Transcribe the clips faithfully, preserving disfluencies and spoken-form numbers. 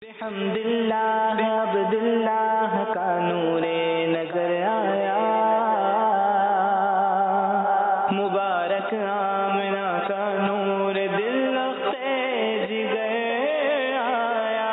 الحمدللہ عبداللہ کا نور نظر آیا، مبارک آمنہ کا نور دل جگر آیا۔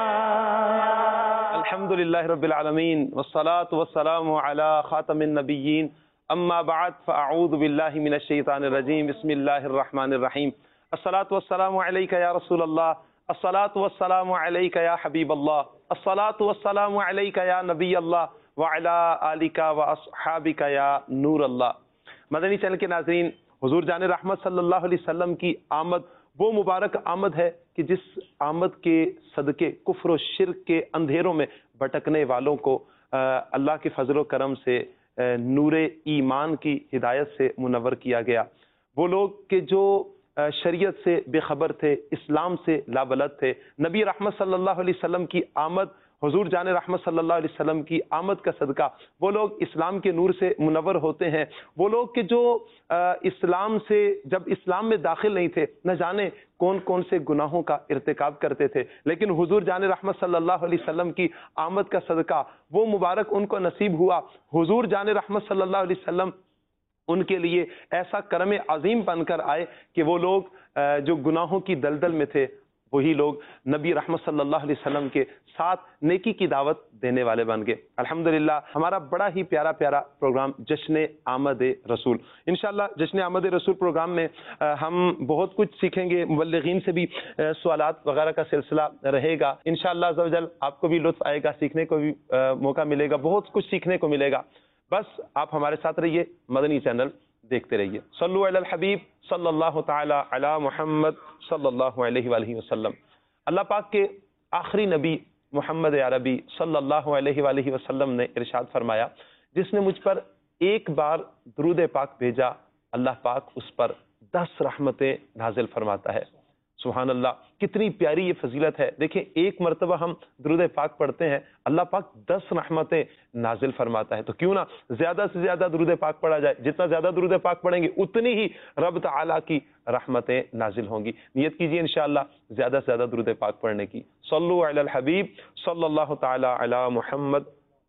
الحمدللہ رب العالمین والصلاة والسلام علی خاتم النبیین، اما بعد فاعوذ باللہ من الشیطان الرجیم، بسم اللہ الرحمن الرحیم۔ الصلاة والسلام علیک یا رسول اللہ، الصلاة والسلام علیک یا حبیب اللہ، الصلاة والسلام علیک یا نبی اللہ وعلا آلک واصحابک یا نور اللہ۔ مدنی چینل کے ناظرین، حضور جان رحمت صلی اللہ علیہ وسلم کی آمد وہ مبارک آمد ہے کہ جس آمد کے صدقے کفر و شرک کے اندھیروں میں بھٹکنے والوں کو اللہ کے فضل و کرم سے نور ایمان کی ہدایت سے منور کیا گیا۔ وہ لوگ کہ جو شریعت سے بے خبر تھے، اسلام سے لابلد تھے، نبی رحمت صلی اللہ علیہ وسلم کی آمد، حضور جان رحمت صلی اللہ علیہ وسلم کی آمد کا صدقہ وہ لوگ اسلام کے نور سے منور ہوتے ہیں۔ وہ لوگ کہ جو اسلام سے جب اسلام میں داخل نہیں تھے، نہ جانے کون کون سے گناہوں کا ارتکاب کرتے تھے، لیکن حضور جان رحمت صلی اللہ علیہ وسلم کی آمد کا صدقہ وہ مبارک ان کو نصیب ہوا۔ حضور جان رحمت صلی اللہ علیہ وسلم ان کے لیے ایسا کرم عظیم بن کر آئے کہ وہ لوگ جو گناہوں کی دلدل میں تھے، وہی لوگ نبی رحمت صلی اللہ علیہ وسلم کے ساتھ نیکی کی دعوت دینے والے بن گئے۔ الحمدللہ ہمارا بڑا ہی پیارا پیارا پروگرام جشن آمد رسول، انشاءاللہ جشن آمد رسول پروگرام میں ہم بہت کچھ سیکھیں گے، مبلغین سے بھی سوالات وغیرہ کا سلسلہ رہے گا۔ انشاءاللہ عز و جل آپ کو بھی لطف آئے گا، سیکھنے کو بھی موقع ملے گا، بہت کچھ سیکھنے کو ملے گا۔ بس آپ ہمارے ساتھ رہیے، مدنی چینل دیکھتے رہیے۔ صلو علی الحبیب صلی اللہ تعالی علی محمد صلی اللہ علیہ وآلہ وسلم۔ اللہ پاک کے آخری نبی محمد عربی صلی اللہ علیہ وآلہ وسلم نے ارشاد فرمایا، جس نے مجھ پر ایک بار درود پاک بھیجا، اللہ پاک اس پر دس رحمتیں نازل فرماتا ہے۔ سبحان اللہ، کتنی پیاری یہ فضیلت ہے۔ دیکھیں، ایک مرتبہ ہم درود پاک پڑھتے ہیں، اللہ پاک دس رحمتیں نازل فرماتا ہے۔ تو کیوں نہ زیادہ سے زیادہ درود پاک پڑھا جائے، جتنا زیادہ درود پاک پڑھیں گے اتنی ہی رب تعالیٰ کی رحمتیں نازل ہوں گی۔ نیت کیجیے انشاءاللہ زیادہ سے زیادہ درود پاک پڑھنے کی۔ صلو علی الحبیب صلی اللہ تعالی علی محمد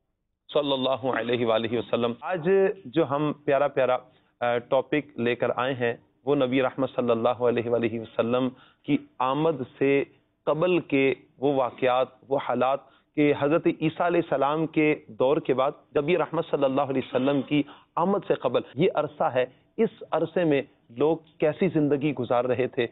صلی اللہ علیہ وآلہ وسلم۔ آج جو ہم پیارا پیارا ٹاپک لے کر آئے ہیں وہ نبی رحمت صلی اللہ علیہ وآلہ وسلم کی آمد سے قبل کے وہ واقعات، وہ حالات کہ حضرت عیسیٰ علیہ السلام کے دور کے بعد جب یہ رحمت صلی اللہ علیہ وسلم کی آمد سے قبل یہ عرصہ ہے، اس عرصے میں لوگ کیسی زندگی گزار رہے تھے،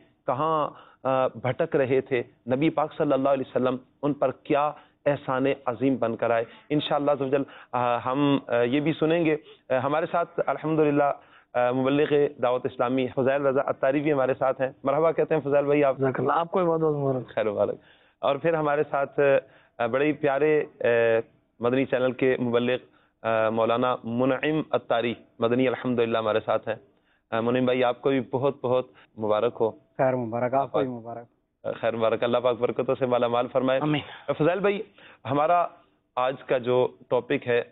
کہاں بھٹک رہے تھے، نبی پاک صلی اللہ علیہ وسلم ان پر کیا احسان عظیم بن کر آئے۔ انشاءاللہ عز و جل ہم یہ بھی سنیں گے۔ ہمارے ساتھ الحمدللہ مبلغ دعوت اسلامی فضائل رضا عطاری بھی ہمارے ساتھ ہیں۔ مرحبا کہتے ہیں فضائل بھائی، آپ آپ کو بہت بہت خیر و بارک۔ اور پھر ہمارے ساتھ بڑے ہی پیارے مدنی چینل کے مبلغ مولانا منعم عطاری مدنی الحمدللہ ہمارے ساتھ ہیں۔ منعم بھائی آپ کو بھی بہت بہت مبارک ہو۔ خیر مبارک، آپ کو بھی مبارک۔ خیر مبارک، اللہ پاک برکتوں سے مالا مال فرمائے۔ فضائل بھائی، ہمارا آج کا جو ٹاپک ہے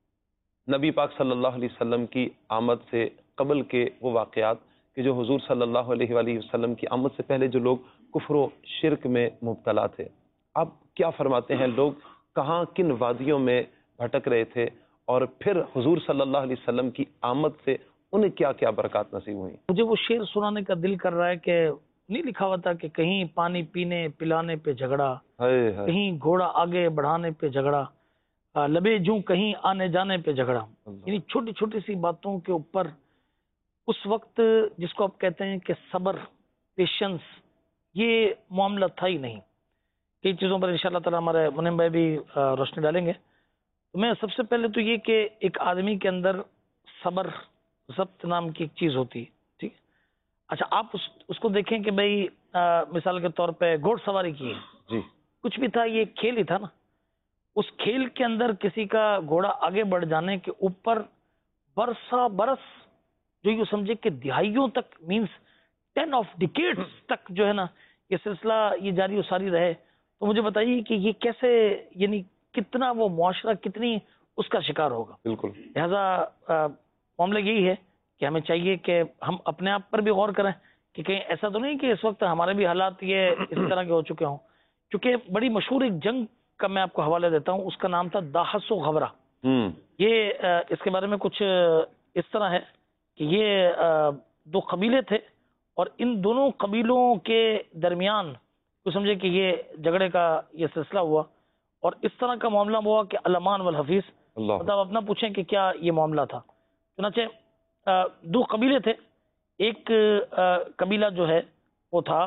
نبی پاک صلی اللہ علیہ وسلم کی آمد سے قبل کے وہ واقعات کہ جو حضور صلی اللہ علیہ وآلہ وسلم کی آمد سے پہلے جو لوگ کفر و شرک میں مبتلا تھے، آپ کیا فرماتے ہیں؟ لوگ کہاں کن وادیوں میں بھٹک رہے تھے اور پھر حضور صلی اللہ علیہ وسلم کی آمد سے انہیں کیا کیا برکات نصیب ہوئیں؟ مجھے وہ شعر سنانے کا دل کر رہا ہے کہ نہیں لکھا ہوا تھا کہ کہیں پانی پینے پلانے پہ جھگڑا، کہیں گھوڑا آگے بڑھانے پہ جھگڑا، لبے جوں کہیں آنے جانے پہ جھگڑا۔ یعنی چھوٹی چھوٹی سی باتوں کے اوپر اس وقت جس کو آپ کہتے ہیں کہ صبر، پیشنس، یہ معاملہ تھا ہی نہیں۔ کئی چیزوں پر انشاءاللہ تعالی ہمارے منعم بھائی بھی روشنی ڈالیں گے۔ تو میں سب سے پہلے تو یہ کہ ایک آدمی کے اندر صبر ضبط نام کی ایک چیز ہوتی ہے، ٹھیک ہے؟ اچھا، آپ اس, اس کو دیکھیں کہ بھائی مثال کے طور پہ گھوڑ سواری کی ہے، جی کچھ بھی تھا، یہ کھیل ہی تھا نا۔ اس کھیل کے اندر کسی کا گھوڑا آگے بڑھ جانے کے اوپر برسا برس، جو یہ سمجھے کہ دہائیوں تک، مینس ٹین آف ڈیکیڈز تک جو ہے نا یہ سلسلہ یہ جاری و ساری رہے، تو مجھے بتائیے کہ یہ کیسے، یعنی کتنا وہ معاشرہ کتنی اس کا شکار ہوگا۔ بالکل، لہذا معاملہ یہی ہے کہ ہمیں چاہیے کہ ہم اپنے آپ پر بھی غور کریں کہ کہیں ایسا تو نہیں کہ اس وقت ہمارے بھی حالات یہ اس طرح کے ہو چکے ہوں۔ چونکہ بڑی مشہور ایک جنگ کا میں آپ کو حوالہ دیتا ہوں، اس کا نام تھا داحس و غبرہ. یہ اس کے بارے میں کچھ اس طرح ہے کہ یہ دو قبیلے تھے اور ان دونوں قبیلوں کے درمیان تو سمجھے کہ یہ جھگڑے کا یہ سلسلہ ہوا، اور اس طرح کا معاملہ ہوا کہ الامان والحفیظ، مطلب اپنا پوچھیں کہ کیا یہ معاملہ تھا. چنانچہ دو قبیلے تھے، ایک قبیلہ جو ہے وہ تھا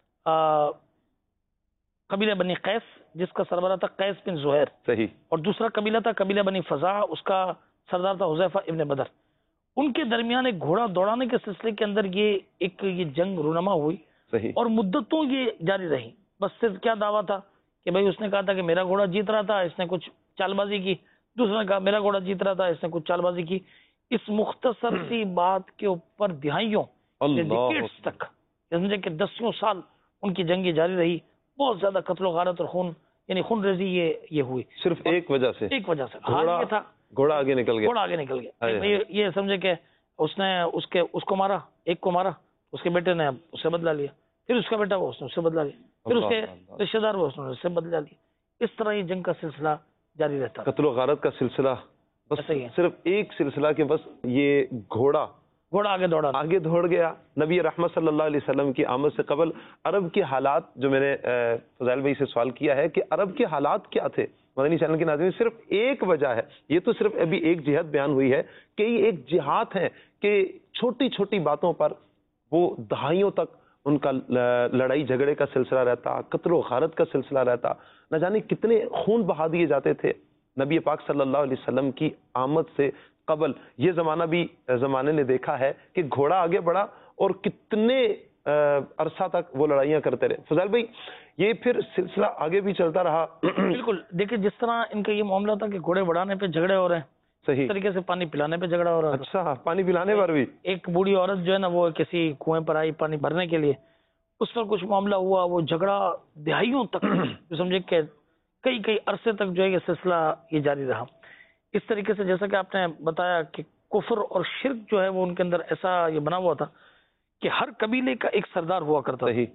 قبیلہ بنی قیس جس کا سربراہ تھا قیس بن زہیر، صحیح، اور دوسرا قبیلہ تھا قبیلہ بنی فزاع، اس کا سردار تھا حذیفہ ابن بدر. ان کے درمیان ایک گھوڑا دوڑانے کے سلسلے کے اندر یہ ایک یہ جنگ رونما ہوئی، صحیح، اور مدتوں یہ جاری رہی. بس صرف کیا دعویٰ تھا کہ بھائی اس نے کہا تھا کہ میرا گھوڑا جیت رہا تھا، اس نے کچھ چال بازی کی، دوسرے نے کہا میرا گھوڑا جیت رہا تھا، اس نے کچھ چال بازی کی. اس مختصر سی بات کے اوپر دہائیوں ڈیکیڈز تک سمجھے کہ دسیوں سال ان کی جنگیں جاری رہی. بہت زیادہ قتل و غارت اور خون یعنی خون ریزی یہ یہ ہوئی صرف ایک وجہ سے ایک وجہ سے حال یہ تھا گھوڑا آگے نکل گیا گھوڑا آگے نکل گیا. یہ سمجھے کہ اس نے اس کے اس کو مارا، ایک کو مارا، اس کے بیٹے نے اس سے بدلا لیا، پھر اس کا بیٹا وہ اس نے اس سے بدلا لیا، پھر اس کے رشتے دار وہ اس نے اس سے بدلا لیا. اس طرح یہ جنگ کا سلسلہ جاری رہتا، قتل و غارت کا سلسلہ. بس صرف ایک سلسلہ کہ بس یہ گھوڑا گھوڑا آگے دوڑا آگے دوڑ گیا. نبی رحمت صلی اللہ علیہ وسلم کی آمد سے قبل عرب کے حالات، جو میں نے فضائل بھائی سے سوال کیا ہے کہ عرب کے حالات کیا تھے، مدنی چینل کے ناظرین صرف ایک وجہ ہے، یہ تو صرف ابھی ایک جہاد بیان ہوئی ہے، کئی ایک جہاد ہیں کہ چھوٹی چھوٹی باتوں پر وہ دہائیوں تک ان کا لڑائی جھگڑے کا سلسلہ رہتا، قتل و غارت کا سلسلہ رہتا، نہ جانے کتنے خون بہا دیے جاتے تھے. نبی پاک صلی اللہ علیہ وسلم کی آمد سے قبل یہ زمانہ بھی زمانے نے دیکھا ہے کہ گھوڑا آگے بڑھا اور کتنے عرصہ تک وہ لڑائیاں کرتے رہے. فضائل بھائی یہ پھر سلسلہ آگے بھی چلتا رہا. بالکل، دیکھیں جس طرح ان کا یہ معاملہ تھا کہ گھوڑے بڑھانے پہ جھگڑے ہو رہے ہیں، صحیح طریقے سے پانی پلانے پہ جھگڑا ہو رہا ہے. اچھا، پانی پلانے پر بھی ایک بوڑھی عورت جو ہے نا وہ کسی کنویں پر آئی پانی بھرنے کے لیے، اس پر کچھ معاملہ ہوا، وہ جھگڑا دہائیوں تک سمجھے کہ کئی کئی عرصے تک جو ہے یہ سلسلہ یہ جاری رہا. اس طریقے سے جیسا کہ آپ نے بتایا کہ کفر اور شرک جو ہے وہ ان کے اندر ایسا یہ بنا ہوا تھا کہ ہر قبیلے کا ایک سردار ہوا کرتا تھا،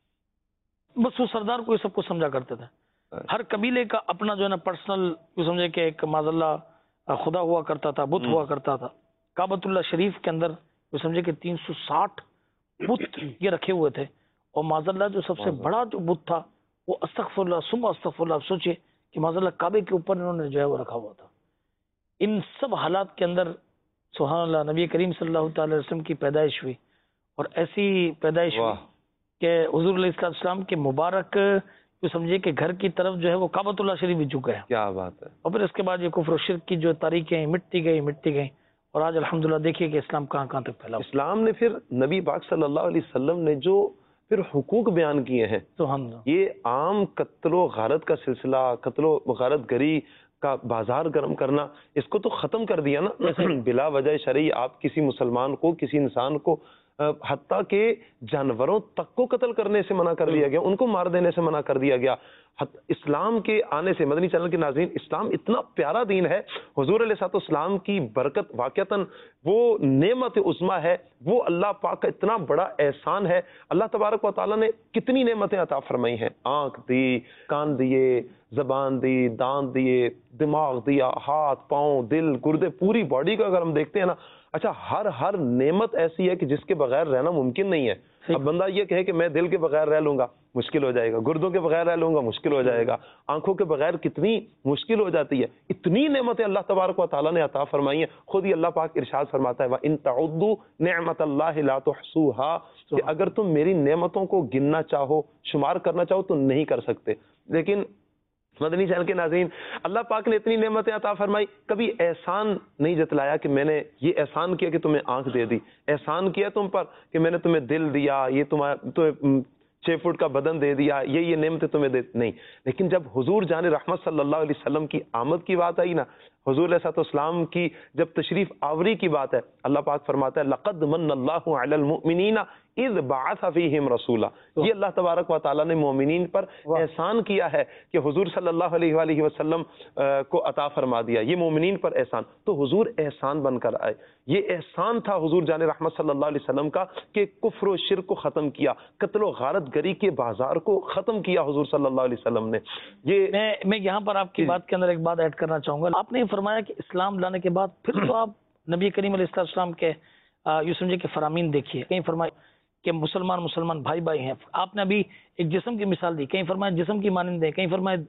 بس وہ سردار کو یہ سب کچھ سمجھا کرتے تھے. ہر قبیلے کا اپنا جو ہے نا پرسنل سمجھے کہ ایک معاذ اللہ خدا ہوا کرتا تھا، بت ہوا کرتا تھا. کعبۃ اللہ شریف کے اندر وہ سمجھے کہ تین سو ساٹھ بت یہ رکھے ہوئے تھے، اور معاذ اللہ جو سب سے بڑا جو بت تھا وہ استغفر اللہ ثم استغفر اللہ. آپ سوچئے کہ معاذ اللہ کعبے کے اوپر انہوں نے جو ہے وہ رکھا ہوا تھا. ان سب حالات کے اندر سبحان اللہ نبی کریم صلی اللہ تعالی علیہ وسلم کی پیدائش ہوئی، اور ایسی پیدائش ہوئی کہ حضور علیہ السلام کے مبارک جو سمجھے کہ گھر کی طرف جو ہے وہ کعبۃ اللہ شریف بھی جھکا ہے. کیا بات ہے. اور پھر اس کے بعد یہ کفر و شرک کی جو تاریخیں مٹتی گئی مٹتی گئی، اور آج الحمدللہ دیکھیے کہ اسلام کہاں کہاں تک پھیلا. اسلام نے پھر نبی پاک صلی اللہ علیہ وسلم نے جو پھر حقوق بیان کیے ہیں، سبحان اللہ، یہ عام قتل و غارت کا سلسلہ، قتل و غارت گری کا بازار گرم کرنا، اس کو تو ختم کر دیا نا. بلا وجہ شرعی آپ کسی مسلمان کو، کسی انسان کو، حتیٰ کہ جانوروں تک کو قتل کرنے سے منع کر دیا گیا، ان کو مار دینے سے منع کر دیا گیا. اسلام کے آنے سے مدنی چینل کے ناظرین اسلام اتنا پیارا دین ہے، حضور علیہ الصلوۃ والسلام کی برکت واقعتاً وہ نعمت عظمیٰ ہے، وہ اللہ پاک کا اتنا بڑا احسان ہے. اللہ تبارک و تعالیٰ نے کتنی نعمتیں عطا فرمائی ہیں، آنکھ دی، کان دیے، زبان دی، دانت دیے، دماغ دیا، ہاتھ پاؤں دل گردے، پوری باڈی کا اگر ہم دیکھتے ہیں نا، اچھا ہر ہر نعمت ایسی ہے کہ جس کے بغیر رہنا ممکن نہیں ہے. اب بندہ یہ کہے کہ میں دل کے بغیر رہ لوں گا، مشکل ہو جائے گا. گردوں کے بغیر رہ لوں گا، مشکل ہو جائے گا. آنکھوں کے بغیر کتنی مشکل ہو جاتی ہے. اتنی نعمتیں اللہ تبارک و تعالیٰ نے عطا فرمائی ہیں. خود ہی اللہ پاک ارشاد فرماتا ہے وَإِن تَعُدُّوا نِعْمَةَ اللَّهِ لَا تُحْصُوهَا، کہ اگر تم میری نعمتوں کو گننا چاہو، شمار کرنا چاہو تو نہیں کر سکتے. لیکن مدنی چینل کے ناظرین اللہ پاک نے اتنی نعمتیں عطا فرمائی، کبھی احسان نہیں جتلایا کہ میں نے یہ احسان کیا کہ تمہیں آنکھ دے دی، احسان کیا تم پر کہ میں نے تمہیں دل دیا، یہ تمہیں چھ فٹ کا بدن دے دیا، یہ یہ نعمتیں تمہیں دے نہیں. لیکن جب حضور جان رحمت صلی اللہ علیہ وسلم کی آمد کی بات آئی نا، حضور علیہ السلام کی جب تشریف آوری کی بات ہے، اللہ پاک فرماتا ہے لقد من اللہ علی المؤمنین اذ بعث فیہم رسولا، یہ اللہ تبارک و تعالیٰ نے مومنین پر احسان کیا ہے کہ حضور صلی اللہ علیہ وآلہ وسلم کو عطا فرما دیا، یہ مومنین پر احسان، تو حضور احسان بن کر آئے۔ یہ احسان تھا حضور جان رحمت صلی اللہ علیہ وسلم کا کہ کفر و شرک کو ختم کیا، قتل و غارت گری کے بازار کو ختم کیا حضور صلی اللہ علیہ وسلم نے۔ یہ میں میں یہاں پر آپ کی بات کے اندر ایک بات ایڈ کرنا چاہوں گا۔ آپ نے فرمایا کہ اسلام لانے کے بعد پھر تو آپ نبی کریم علیہ السلام کے یوں سمجھے کہ فرامین دیکھیے، کہیں فرمایا کہ مسلمان مسلمان بھائی بھائی ہیں، آپ نے ابھی ایک جسم کی مثال دی، کہیں فرمایا جسم کی مانند ہے، کہیں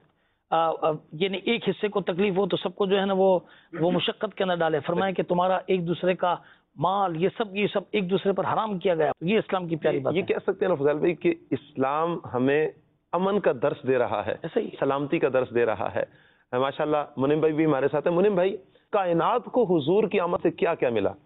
فرمایا یعنی ایک حصے کو تکلیف ہو تو سب کو جو ہے نا وہ وہ مشقت کے اندر ڈالے، فرمایا کہ تمہارا ایک دوسرے کا مال یہ سب یہ سب ایک دوسرے پر حرام کیا گیا، یہ اسلام کی پیاری بات ہے۔ یہ کہہ سکتے ہیں نا فضل بھائی کہ اسلام ہمیں امن کا درس دے رہا ہے، سلامتی کا درس دے رہا ہے۔ ماشاءاللہ منیم بھائی بھی ہمارے ساتھ ہیں۔ منیم بھائی، کائنات کو حضور کی آمد سے کیا کیا ملا؟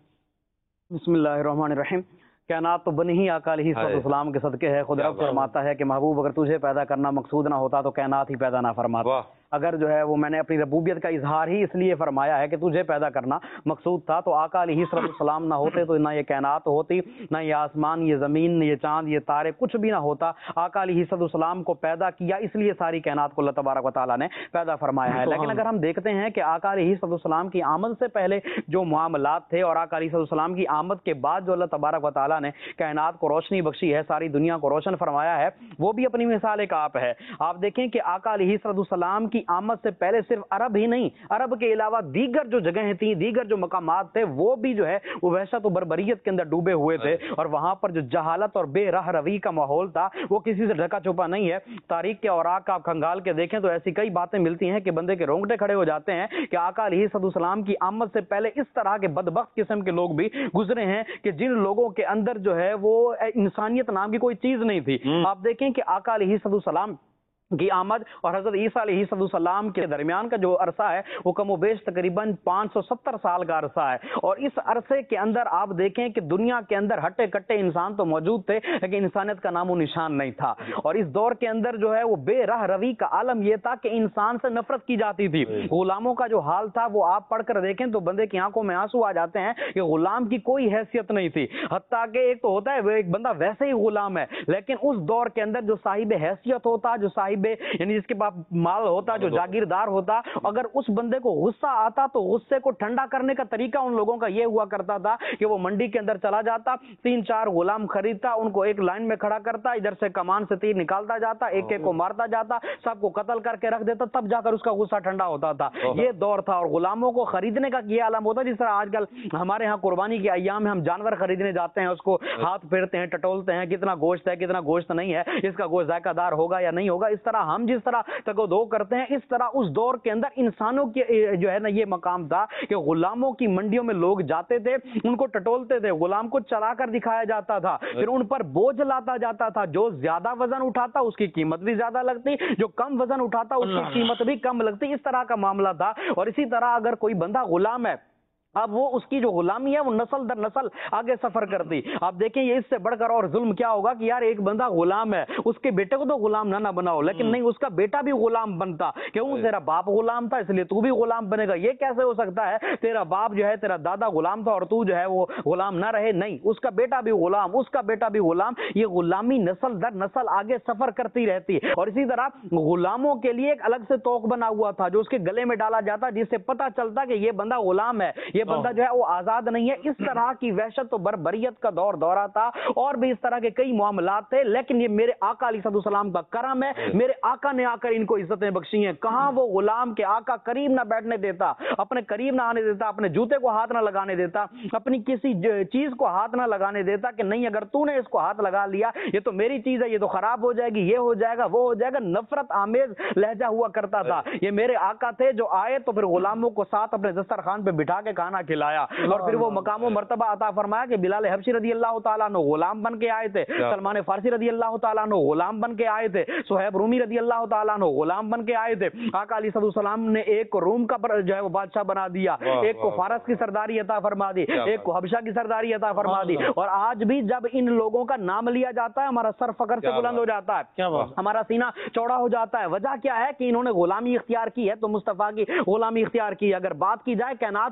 بسم اللہ الرحمن الرحیم۔ کائنات تو بنی ہی آقا علیہ السلام کے صدقے ہے۔ خود رب فرماتا ہے کہ محبوب اگر تجھے پیدا کرنا مقصود نہ ہوتا تو کائنات ہی پیدا نہ فرماتا۔ اگر جو ہے وہ میں نے اپنی ربوبیت کا اظہار ہی اس لیے فرمایا ہے کہ تجھے پیدا کرنا مقصود تھا، تو آقا علیہ السلام نہ ہوتے تو نہ یہ کائنات ہوتی، نہ یہ آسمان، یہ زمین، یہ چاند، یہ تارے، کچھ بھی نہ ہوتا۔ آقا علیہ السلام کو پیدا کیا، اس لیے ساری کائنات کو اللہ تبارک و تعالیٰ نے پیدا فرمایا ہے۔ لیکن اگر ہم دیکھتے ہیں کہ آقا علیہ السلام کی آمد سے پہلے جو معاملات تھے اور آقا علیہ السلام کی آمد کے بعد جو اللہ تبارک و تعالیٰ نے کائنات کو روشنی بخشی ہے، ساری دنیا کو روشن فرمایا ہے، وہ بھی اپنی مثال ایک آپ ہے۔ آپ دیکھیں کہ آقا علیہ السلام کی آمد سے پہلے صرف عرب ہی نہیں، عرب کے علاوہ دیگر جو جگہیں تھیں، دیگر جو مقامات تھے، وہ بھی جو ہے وہ وحشت و بربریت کے اندر ڈوبے ہوئے تھے، اور وہاں پر جو جہالت اور بے راہ روی کا ماحول تھا وہ کسی سے ڈھکا چھپا نہیں ہے۔ تاریخ کے اوراق کا آپ کھنگال کے دیکھیں تو ایسی کئی باتیں ملتی ہیں کہ بندے کے رونگٹے کھڑے ہو جاتے ہیں کہ آقا علیہ السلام کی آمد سے پہلے اس طرح کے بدبخت قسم کے لوگ بھی گزرے ہیں کہ جن لوگوں کے اندر جو ہے وہ انسانیت نام کی کوئی چیز نہیں تھی۔ آپ دیکھیں کہ آقا علیہ السلام کی آمد اور حضرت عیسیٰ علیہ السلام کے درمیان کا جو عرصہ ہے وہ کم و بیش تقریباً پانچ سو ستر سال کا عرصہ ہے، اور اس عرصے کے اندر آپ دیکھیں کہ دنیا کے اندر ہٹے کٹے انسان تو موجود تھے لیکن انسانیت کا نام و نشان نہیں تھا، اور اس دور کے اندر جو ہے وہ بے راہ روی کا عالم یہ تھا کہ انسان سے نفرت کی جاتی تھی۔ غلاموں کا جو حال تھا وہ آپ پڑھ کر دیکھیں تو بندے کی آنکھوں میں آنسو آ جاتے ہیں کہ غلام کی کوئی حیثیت نہیں تھی، حتیٰ کہ ایک تو ہوتا ہے وہ ایک بندہ ویسے ہی غلام ہے، لیکن اس دور کے اندر جو صاحب حیثیت ہوتا، جو صاحب یعنی جس کے پاس مال ہوتا، جو جاگیردار ہوتا، اگر اس بندے کو غصہ آتا تو غصے کو ٹھنڈا کرنے کا طریقہ ان لوگوں کا یہ ہوا کرتا تھا کہ وہ منڈی کے اندر چلا جاتا، تین چار غلام خریدتا، ان کو ایک لائن میں کھڑا کرتا، ادھر سے کمان سے تیر نکالتا جاتا، ایک ایک کو مارتا جاتا، سب کو قتل کر کے رکھ دیتا، تب جا کر اس کا غصہ ٹھنڈا ہوتا تھا۔ یہ دور تھا، اور غلاموں کو خریدنے کا یہ عالم ہوتا جس طرح آج کل ہمارے ہاں قربانی کے ایام میں ہم جانور خریدنے جاتے ہیں، اس کو ہاتھ پھیرتے ہیں، ٹٹولتے ہیں، کتنا گوشت ہے کتنا گوشت نہیں ہے، اس کا گوشت ذائقہ دار ہوگا یا نہیں ہوگا، اس طرح ہم جس طرح تک دو کرتے ہیں، اس طرح اس دور کے اندر انسانوں کی جو ہے نا یہ مقام تھا کہ غلاموں کی منڈیوں میں لوگ جاتے تھے، ان کو ٹٹولتے تھے، غلام کو چلا کر دکھایا جاتا تھا، پھر ان پر بوجھ لاتا جاتا تھا، جو زیادہ وزن اٹھاتا اس کی قیمت بھی زیادہ لگتی، جو کم وزن اٹھاتا اس کی قیمت بھی کم لگتی، اس طرح کا معاملہ تھا۔ اور اسی طرح اگر کوئی بندہ غلام ہے، اب وہ اس کی جو غلامی ہے وہ نسل در نسل آگے سفر کرتی۔ آپ دیکھیں یہ اس سے بڑھ کر اور ظلم کیا ہوگا کہ یار ایک بندہ غلام ہے، اس کے بیٹے کو تو غلام نہ نہ بناؤ، لیکن نہیں اس کا بیٹا بھی غلام بنتا، کیوں؟ تیرا باپ غلام تھا اس لیے تو بھی غلام بنے گا۔ یہ کیسے ہو سکتا ہے؟ تیرا باپ جو ہے تیرا دادا غلام تھا اور تو جو ہے وہ غلام نہ رہے؟ نہیں، اس کا بیٹا بھی غلام، اس کا بیٹا بھی غلام، یہ غلامی نسل در نسل آگے سفر کرتی رہتی ہے۔ اور اسی طرح غلاموں کے لیے ایک الگ سے توق بنا ہوا تھا جو اس کے گلے میں ڈالا جاتا، جس سے پتہ چلتا کہ یہ بندہ غلام ہے، یہ بندہ جو ہے وہ آزاد نہیں ہے۔ اس طرح کی وحشت و بربریت کا دور دورہ تھا، اور بھی اس طرح کے کئی معاملات تھے، لیکن یہ میرے آقا علیہ السلام کا کرم ہے، میرے آقا نے آ کر ان کو عزتیں بخشی ہیں۔ کہاں وہ غلام کے آقا قریب نہ بیٹھنے دیتا، اپنے قریب نہ آنے دیتا، اپنے جوتے کو ہاتھ نہ لگانے دیتا، اپنی کسی چیز کو ہاتھ نہ لگانے دیتا کہ نہیں اگر تو نے اس کو ہاتھ لگا لیا یہ تو میری چیز ہے، یہ تو خراب ہو جائے گی، یہ ہو جائے گا، وہ ہو جائے گا۔ نفرت آمیز لہجہ ہوا کرتا تھا۔ یہ میرے آقا تھے جو آئے تو پھر غلاموں کو ساتھ اپنے دسترخوان پہ بٹھا کے کھانا کھلایا، اور پھر وہ مقام و مرتبہ عطا فرمایا کہ بلال حبشی رضی اللہ تعالیٰ عنہ غلام بن کے آئے تھے، سلمان فارسی رضی اللہ تعالیٰ عنہ غلام بن کے آئے تھے، صہیب رومی رضی اللہ تعالیٰ عنہ غلام بن کے آئے تھے۔ آقا علیہ السلام نے ایک کو روم کا جو ہے وہ بادشاہ بنا دیا، ایک کو فارس کی سرداری عطا فرما دی، ایک کو حبشہ کی سرداری عطا فرما دی۔ اور آج بھی جب ان لوگوں کا نام لیا جاتا ہے ہمارا سر فخر سے بلند ہو جاتا ہے، ہمارا سینہ چوڑا ہو جاتا ہے۔ وجہ کیا ہے کہ انہوں نے غلامی اختیار کی ہے، تو مصطفیٰ کی غلامی اختیار کی۔ اگر بات کی جائے کائنات کو کیا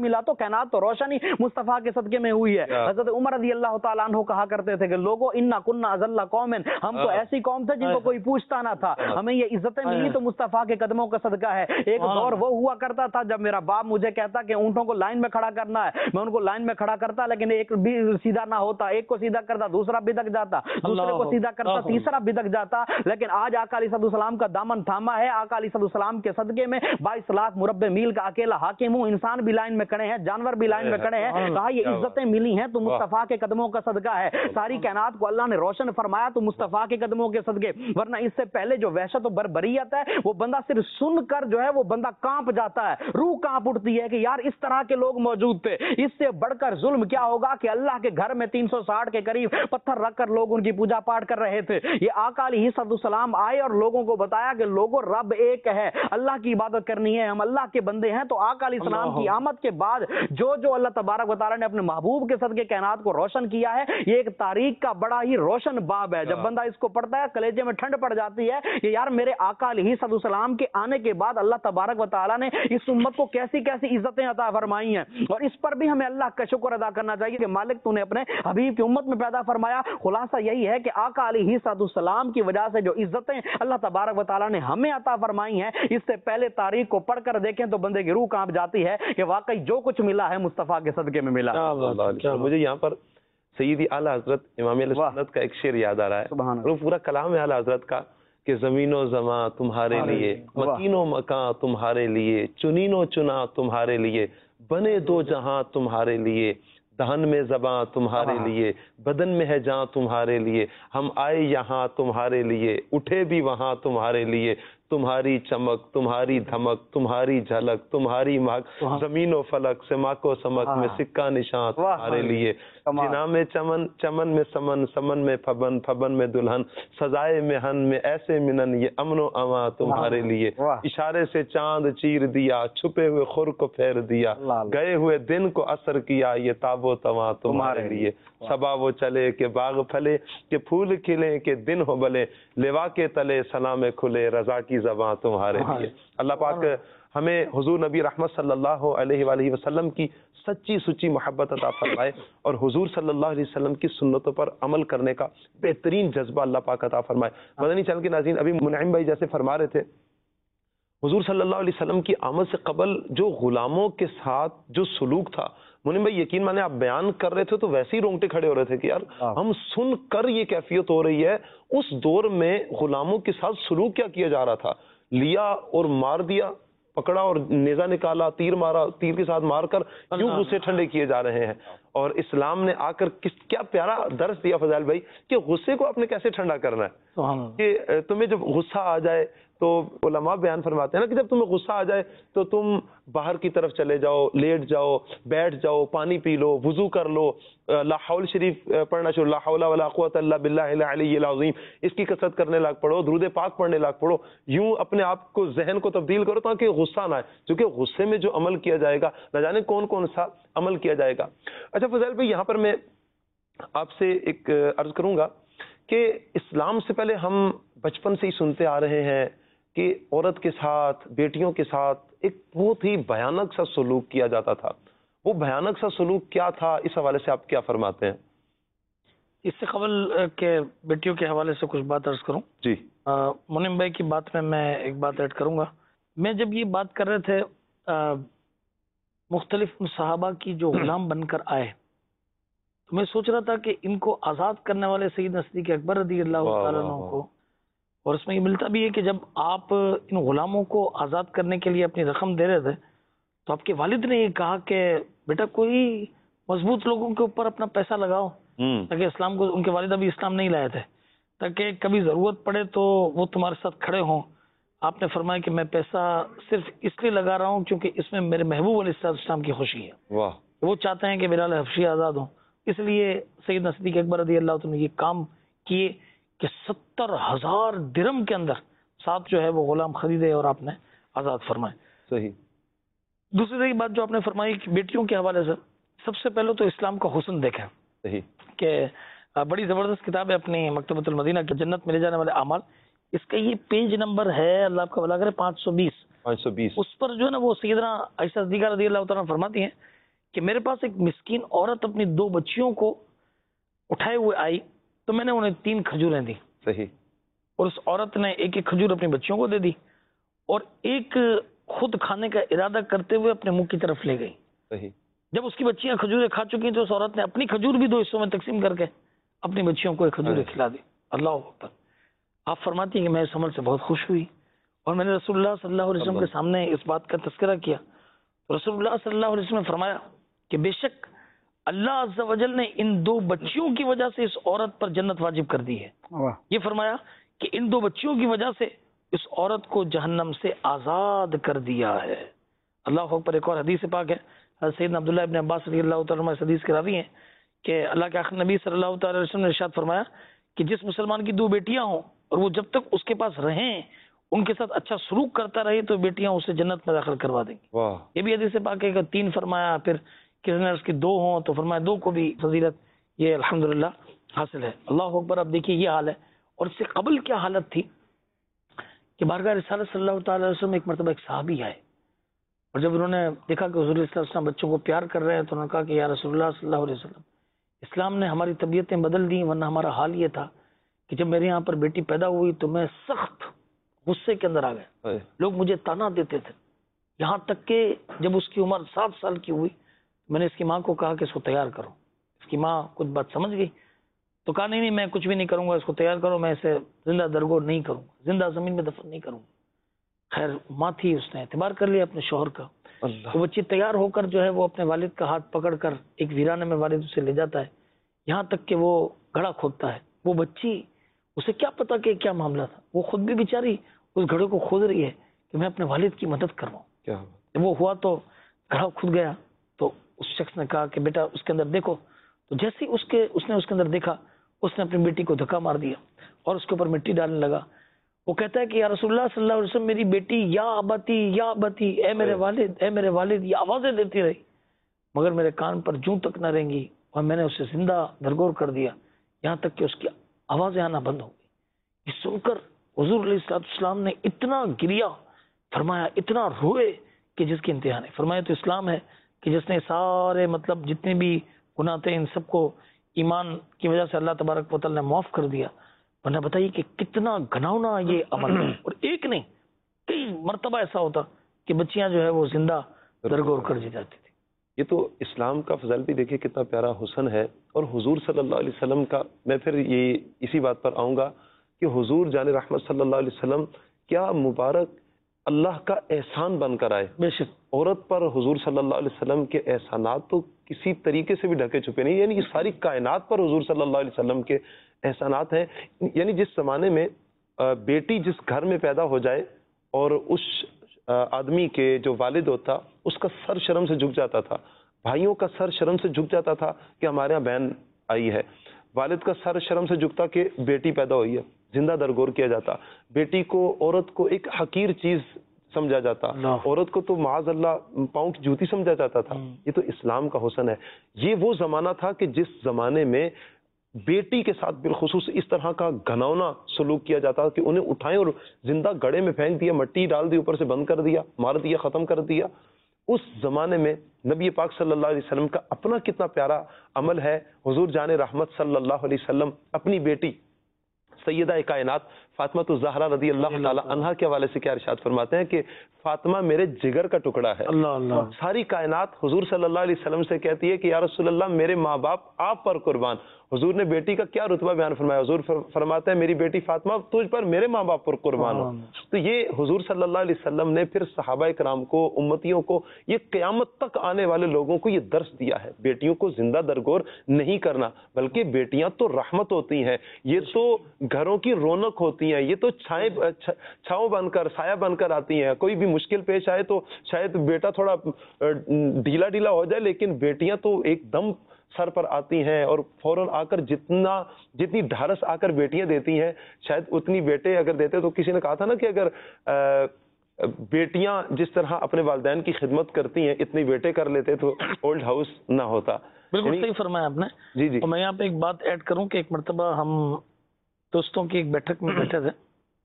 ملا تو کائنات تو روشنی مصطفیٰ کے صدقے میں ہوئی ہے. حضرت عمر رضی اللہ تعالیٰ عنہ کہا کرتے تھے کہ لوگوں انا کننا اذل قوم، ہم تو ایسی قوم تھے جن کو کوئی پوچھتا نہ تھا، ہمیں یہ عزتیں ملی تو مصطفیٰ کے قدموں کا صدقہ ہے. ایک دور وہ ہوا کرتا تھا جب میرا باپ مجھے کہتا کہ اونٹوں کو لائن میں کھڑا کرنا ہے، میں ان کو لائن میں کھڑا کرتا لیکن ایک بھی سیدھا نہ ہوتا، ایک کو سیدھا کرتا دوسرا بدک جاتا، دوسرے کو سیدھا کرتا تیسرا بدک جاتا. لیکن آج آقا علیہ السلام کا دامن تھاما ہے، آقا علیہ السلام کے صدقے میں بائیس لاکھ مربع میل کا اکیلا حاکم ہوں، انسان بھی لائن میں کھڑے ہیں، جانور بھی لائن میں کھڑے ہیں. کہا یہ عزتیں ملی ہیں تو مصطفیٰ کے قدموں کا صدقہ ہے. ساری کائنات کو اللہ نے روشن فرمایا تو مصطفیٰ کے قدموں کے صدقے. ورنہ اس سے پہلے جو وحشت و بربریت ہے وہ بندہ صرف سن کر جو ہے وہ بندہ کانپ جاتا ہے، روح کانپ اٹھتی ہے کہ یار اس طرح کے لوگ موجود تھے. اس سے بڑھ کر ظلم کیا ہوگا کہ اللہ کے گھر میں تین سو ساٹھ کے قریب پتھر رکھ کر لوگ ان کی پوجا پاٹ کر رہے تھے. یہ آقا علیہ السلام آئے اور لوگوں کو بتایا کہ لوگوں رب ایک ہے، اللہ کی عبادت کرنی ہے، ہم اللہ کے بندے ہیں. تو آقا علیہ السلام کی آمد کے بعد جو جو اللہ تبارک و تعالیٰ نے اپنے محبوب کے صدقے کائنات کو روشن کیا ہے، یہ ایک تاریخ کا بڑا ہی روشن باب ہے. جب بندہ اس کو پڑھتا ہے کلیجے میں ٹھنڈ پڑ جاتی ہے کہ یار میرے آقا علیہ السلام کے آنے کے بعد اللہ تبارک و تعالیٰ نے اس امت کو کیسی کیسی عزتیں عطا فرمائی ہیں. اور اس پر بھی ہمیں اللہ کا شکر ادا کرنا چاہیے کہ مالک تو نے اپنے حبیب کی امت میں پیدا فرمایا. خلاصہ یہی ہے کہ آقا علیہ السلام کی وجہ سے جو عزتیں اللہ تبارک و تعالیٰ نے ہمیں عطا فرمائی ہیں، اس سے پہلے تاریخ کو پڑھ کر دیکھیں تو بندے کی روح کانپ جاتی ہے کہ واقعی جو کچھ ملا ہے مصطفیٰ کے صدقے میں ملا. مجھے یہاں پر سیدی اعلیٰ حضرت امام علیہ سنت کا ایک شعر یاد آ رہا ہے، وہ پورا کلام ہے اعلیٰ حضرت کا کہ زمین و زمان تمہارے لیے، مکین و مکان تمہارے لیے، چنین و چنا تمہارے لیے، بنے دو جہاں تمہارے لیے، دہن میں زباں تمہارے لیے، بدن میں ہے جاں تمہارے لیے، ہم آئے یہاں تمہارے لیے، اٹھے بھی وہاں تمہارے لیے، تمہاری چمک تمہاری دھمک تمہاری جھلک تمہاری مہک، زمین و فلک سے ماک و سمک میں سکہ نشان تمہارے لیے، جنا میں چمن چمن میں سمن سمن میں پھبن پھبن میں دلہن، سزائے مہن میں ایسے منن یہ امن و امان تمہارے لیے، اشارے سے چاند چیر دیا چھپے ہوئے خور کو پھیر دیا، گئے ہوئے دن کو اثر کیا یہ تاب و تواں تمہارے لیے، صبا وہ چلے کہ باغ پھلے کہ پھول کھلے کہ دن ہو بلے، لوا کے تلے سلام کھلے رضا کی زباں تمہارے لیے. اللہ پاک ہمیں حضور نبی رحمت صلی اللہ علیہ وآلہ وسلم کی سچی سچی محبت عطا فرمائے اور حضور صلی اللہ علیہ وسلم کی سنتوں پر عمل کرنے کا بہترین جذبہ اللہ پاک عطا فرمائے. مدنی چینل کے ناظرین، ابھی منعم بھائی جیسے فرما رہے تھے حضور صلی اللہ علیہ وسلم کی آمد سے قبل جو غلاموں کے ساتھ جو سلوک تھا، منعم بھائی یقین مانے آپ بیان کر رہے تھے تو ویسے ہی رونگٹے کھڑے ہو رہے تھے کہ یار ہم سن کر یہ کیفیت ہو رہی ہے. اس دور میں غلاموں کے ساتھ سلوک کیا کیا جا رہا تھا، لیا اور مار دیا، پکڑا اور نیزہ نکالا، تیر مارا، تیر کے ساتھ مار کر یوں غصے ٹھنڈے کیے جا رہے ہیں. اور اسلام نے آ کر کس کیا پیارا درس دیا فضائل بھائی کہ غصے کو آپ نے کیسے ٹھنڈا کرنا ہے. کہ تمہیں جب غصہ آ جائے تو علماء بیان فرماتے ہیں نا کہ جب تمہیں غصہ آ جائے تو تم باہر کی طرف چلے جاؤ، لیٹ جاؤ، بیٹھ جاؤ، پانی پی لو، وضو کر لو، لا حول شریف پڑھنا شروع، لا حول ولا قوت الا باللہ العلی العظیم، اس کی کثرت کرنے لاگ پڑھو، درود پاک پڑھنے لاگ پڑھو. یوں اپنے آپ کو ذہن کو تبدیل کرو تاکہ غصہ نہ آئے، کیونکہ غصے میں جو عمل کیا جائے گا نہ جانے کون کون سا عمل کیا جائے گا. اچھا فضائل بھائی، یہاں پر میں آپ سے ایک عرض کروں گا کہ اسلام سے پہلے ہم بچپن سے ہی سنتے آ رہے ہیں کہ عورت کے ساتھ، بیٹیوں کے ساتھ ایک بہت ہی بھیانک سا سلوک کیا جاتا تھا. وہ بھیانک سا سلوک کیا تھا، اس حوالے سے آپ کیا فرماتے ہیں؟ اس سے قبل کہ بیٹیوں کے حوالے سے کچھ بات عرض کروں. جی منعم بھائی کی بات میں میں ایک بات ایڈ کروں گا. میں جب یہ بات کر رہے تھے مختلف صحابہ کی جو غلام بن کر آئے تو میں سوچ رہا تھا کہ ان کو آزاد کرنے والے سیدنا صدیق اکبر رضی اللہ تعالیٰ عنہ کو، اور اس میں یہ ملتا بھی ہے کہ جب آپ ان غلاموں کو آزاد کرنے کے لیے اپنی رقم دے رہے تھے تو آپ کے والد نے یہ کہا کہ بیٹا کوئی مضبوط لوگوں کے اوپر اپنا پیسہ لگاؤ، تاکہ اسلام کو، ان کے والد ابھی اسلام نہیں لائے تھے، تاکہ کبھی ضرورت پڑے تو وہ تمہارے ساتھ کھڑے ہوں. آپ نے فرمایا کہ میں پیسہ صرف اس لیے لگا رہا ہوں کیونکہ اس میں میرے محبوب علیہ السلام کی خوشی ہے. واہ. وہ چاہتے ہیں کہ بلال حبشی آزاد ہوں، اس لیے سیدنا صدیق اکبر رضی اللہ عنہ نے یہ کام کیے کہ ستر ہزار درم کے اندر ساتھ جو ہے وہ غلام خریدے اور آپ نے آزاد فرمائے. صحیح. دوسری بات جو آپ نے فرمائی کہ بیٹیوں کے حوالے سے، سب سے پہلے تو اسلام کا حسن دیکھیں. صحیح. کہ بڑی زبردست کتاب ہے اپنی مکتبۃ المدینہ کی، جنت میں لے جانے والے اعمال. اس کا یہ پیج نمبر ہے، اللہ آپ کا بھلا کرے، پانچ سو بیس. پانچ سو بیس. اس پر جو ہے نا وہ سیدنا عائشہ صدیقہ رضی اللہ تعالیٰ فرماتی ہیں کہ میرے پاس ایک مسکین عورت اپنی دو بچیوں کو اٹھائے ہوئے آئی تو میں نے انہیں تین کھجوریں دی. صحیح. اور اس عورت نے ایک ایک کھجور اپنی بچیوں کو دے دی اور ایک خود کھانے کا ارادہ کرتے ہوئے اپنے منہ کی طرف لے گئی. صحیح. جب اس کی بچیاں کھجوریں کھا چکی تو اس عورت نے اپنی کھجور بھی دو حصوں میں تقسیم کر کے اپنی بچیوں کو ایک کھجوریں کھلا دی. اللہ اکبر. آپ فرماتی ہیں کہ میں اس عمل سے بہت خوش ہوئی اور میں نے رسول اللہ صلی اللہ علیہ وسلم کے سامنے اس بات کا تذکرہ کیا. رسول اللہ صلی اللہ علیہ وسلم نے فرمایا کہ بے شک اللہ عز و جل نے ان دو بچیوں کی وجہ سے اس عورت پر جنت واجب کر دی ہے. یہ فرمایا کہ ان دو بچیوں کی وجہ سے اس عورت کو جہنم سے آزاد کر دیا ہے. اللہ اکبر. ایک اور حدیث پاک ہے سیدنا عبداللہ ابن عباس رضی اللہ تعالیٰ عنہ اس حدیث کے راوی ہیں کہ اللہ کے آخر نبی صلی اللہ تعالی علیہ وسلم نے ارشاد فرمایا کہ جس مسلمان کی دو بیٹیاں ہوں اور وہ جب تک اس کے پاس رہیں ان کے ساتھ اچھا سلوک کرتا رہے تو بیٹیاں اسے جنت میں داخل کروا دیں گی. یہ بھی حدیث پاک ہے کہ تین فرمایا, پھر کسی نے اس کی دو ہوں تو فرمایا دو کو بھی فضیلت یہ الحمدللہ حاصل ہے. اللہ اکبر. اب دیکھیے یہ حال ہے. اور اس سے قبل کیا حالت تھی کہ بارگاہ رسالت صلی اللہ تعالی علیہ وسلم ایک مرتبہ ایک صحابی آئے اور جب انہوں نے دیکھا کہ حضور صلی اللہ علیہ وسلم بچوں کو پیار کر رہے ہیں تو انہوں نے کہا کہ یا رسول اللہ صلی اللہ علیہ وسلم اسلام نے ہماری طبیعتیں بدل دی, ورنہ ہمارا حال یہ تھا کہ جب میرے یہاں پر بیٹی پیدا ہوئی تو میں سخت غصے کے اندر آ گیا. لوگ مجھے تانا دیتے تھے یہاں تک کہ جب اس کی عمر سات سال کی ہوئی میں نے اس کی ماں کو کہا کہ اس کو تیار کرو. اس کی ماں کچھ بات سمجھ گئی تو کہا نہیں نہیں میں کچھ بھی نہیں کروں گا, اس کو تیار کرو, میں اسے زندہ درگور نہیں کروں گا, زندہ زمین میں دفن نہیں کروں گا. خیر ماں تھی, اس نے اعتبار کر لیا اپنے شوہر کا. وہ بچی تیار ہو کر جو ہے وہ اپنے والد کا ہاتھ پکڑ کر ایک ویرانے میں والد اسے لے جاتا ہے یہاں تک کہ وہ گھڑا کھودتا ہے. وہ بچی اسے کیا پتا کہ کیا معاملہ تھا, وہ خود بھی بیچاری اس گھڑے کو کھود رہی ہے کہ میں اپنے والد کی مدد کرواؤں. جب وہ ہوا تو گھڑا کھود گیا تو اس شخص نے کہا کہ بیٹا اس کے اندر دیکھو. تو جیسے اس کے اس نے اس کے اندر دیکھا اس نے اپنی بیٹی کو دھکا مار دیا اور اس کے اوپر مٹی ڈالنے لگا. وہ کہتا ہے کہ یا رسول اللہ صلی اللہ علیہ وسلم میری بیٹی یا ابتی یا ابتی اے میرے والد اے میرے والد یہ آوازیں دیتی رہی مگر میرے کان پر جوں تک نہ رہیں اور میں نے اسے زندہ درگور کر دیا یہاں تک کہ اس کی آوازیں آنا بند ہو گئی. یہ سن کر حضور علیہ السلام نے اتنا گریا, فرمایا اتنا روئے کہ جس کی انتہا نہیں. فرمایا تو اسلام ہے کہ جس نے سارے مطلب جتنے بھی گناہ تھے ان سب کو ایمان کی وجہ سے اللہ تبارک و تعالی نے معاف کر دیا. ورنہ بتائیے کہ کتنا گھناؤنا یہ عمل ہے. اور ایک نہیں کئی مرتبہ ایسا ہوتا کہ بچیاں جو ہے وہ زندہ درگور کر دی جاتی تھی. یہ تو اسلام کا فضل بھی دیکھیں کتنا پیارا حسن ہے. اور حضور صلی اللہ علیہ وسلم کا میں پھر یہ اسی بات پر آؤں گا کہ حضور جان رحمت صلی اللہ علیہ وسلم کیا مبارک اللہ کا احسان بن کر آئے. بے شک عورت پر حضور صلی اللہ علیہ وسلم کے احسانات تو کسی طریقے سے بھی ڈھکے چھپے نہیں, یعنی یہ ساری کائنات پر حضور صلی اللہ علیہ وسلم کے احسانات ہیں. یعنی جس زمانے میں بیٹی جس گھر میں پیدا ہو جائے اور اس آدمی کے جو والد ہوتا اس کا سر شرم سے جھک جاتا تھا, بھائیوں کا سر شرم سے جھک جاتا تھا کہ ہمارے یہاں بہن آئی ہے, والد کا سر شرم سے جھکتا کہ بیٹی پیدا ہوئی ہے, زندہ درگور کیا جاتا. بیٹی کو عورت کو ایک حقیر چیز سمجھا جاتا, عورت کو تو معاذ اللہ پاؤں کی جوتی سمجھا جاتا تھا. یہ تو اسلام کا حسن ہے. یہ وہ زمانہ تھا کہ جس زمانے میں بیٹی کے ساتھ بالخصوص اس طرح کا گھناؤنا سلوک کیا جاتا کہ انہیں اٹھائیں اور زندہ گڑے میں پھینک دیا, مٹی ڈال دی, اوپر سے بند کر دیا, مار دیا, ختم کر دیا. اس زمانے میں نبی پاک صلی اللہ علیہ وسلم کا اپنا کتنا پیارا عمل ہے. حضور جان رحمت صلی اللہ علیہ وسلم اپنی بیٹی سیدہ کائنات فاطمہ الزہرا رضی اللہ تعالی عنہا کے حوالے سے کیا ارشاد فرماتے ہیں کہ فاطمہ میرے جگر کا ٹکڑا ہے. اللہ اللہ. ساری کائنات حضور صلی اللہ علیہ وسلم سے کہتی ہے کہ یا رسول اللہ میرے ماں باپ آپ پر قربان. حضور نے بیٹی کا کیا رتبہ بیان فرمایا. حضور فرماتے ہیں میری بیٹی فاطمہ تجھ پر میرے ماں باپ پر قربان ہو. تو یہ حضور صلی اللہ علیہ وسلم نے پھر صحابہ کرام کو, امتیوں کو, یہ قیامت تک آنے والے لوگوں کو یہ درس دیا ہے. بیٹیوں کو زندہ درگور نہیں کرنا, بلکہ بیٹیاں تو رحمت ہوتی ہیں, یہ تو گھروں کی رونق ہوتی ہیں, یہ تو چھائیں چھاؤں بن کر سایہ بن کر آتی ہیں. کوئی بھی مشکل پیش آئے تو شاید بیٹا تھوڑا ڈھیلا ڈھیلا ہو جائے, لیکن بیٹیاں تو ایک دم سر پر آتی ہیں اور فوراً آ کر جتنا جتنی ڈھارس آ کر بیٹیاں دیتی ہیں شاید اتنی بیٹے اگر دیتے. تو کسی نے کہا تھا نا کہ اگر بیٹیاں جس طرح اپنے والدین کی خدمت کرتی ہیں اتنی بیٹے کر لیتے تو اولڈ ہاؤس نہ ہوتا. بالکل صحیح فرمایا آپ نے. جی جی. تو میں یہاں پہ ایک بات ایڈ کروں کہ ایک مرتبہ ہم دوستوں کی ایک بیٹھک میں بیٹھے تھے.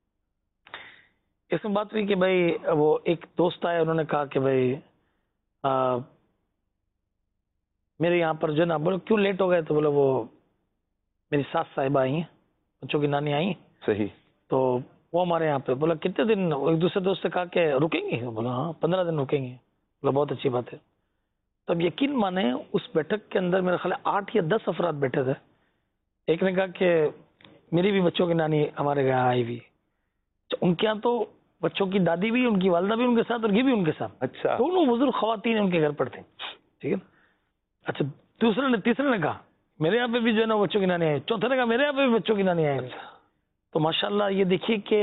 اس میں بات ہوئی کہ بھائی وہ ایک دوست آئے, انہوں نے کہا کہ بھائی میرے یہاں پر جو ہے نا بولو کیوں لیٹ ہو گئے؟ تو بولو وہ میری ساس صاحبہ آئی ہیں، بچوں کی نانی آئی ہیں، صحیح، تو وہ ہمارے یہاں پہ بولا کتنے دن، ایک دوسرے دوست سے کہا کہ رکیں گے، بولا ہاں پندرہ دن رکیں گے، بولا بہت اچھی بات ہے۔ تب یقین مانیں اس بیٹھک کے اندر میرا خیال ہے آٹھ یا دس افراد بیٹھے تھے۔ ایک نے کہا کہ میری بھی بچوں کی نانی ہمارے یہاں آئی ہوئی، ان کے یہاں تو بچوں کی دادی بھی، ان کی والدہ بھی ان کے ساتھ اور یہ بھی ان کے ساتھ، اچھا، دونوں بزرگ خواتین ان کے گھر پر تھے، ٹھیک ہے۔ اچھا دوسرے نے تیسرے نے کہا میرے یہاں پہ بھی جو ہے نا بچوں کی نانی آئی، چوتھے نے کہا میرے یہاں پہ بھی بچوں کی نانی آئی۔ تو ماشاءاللہ یہ دیکھیے کہ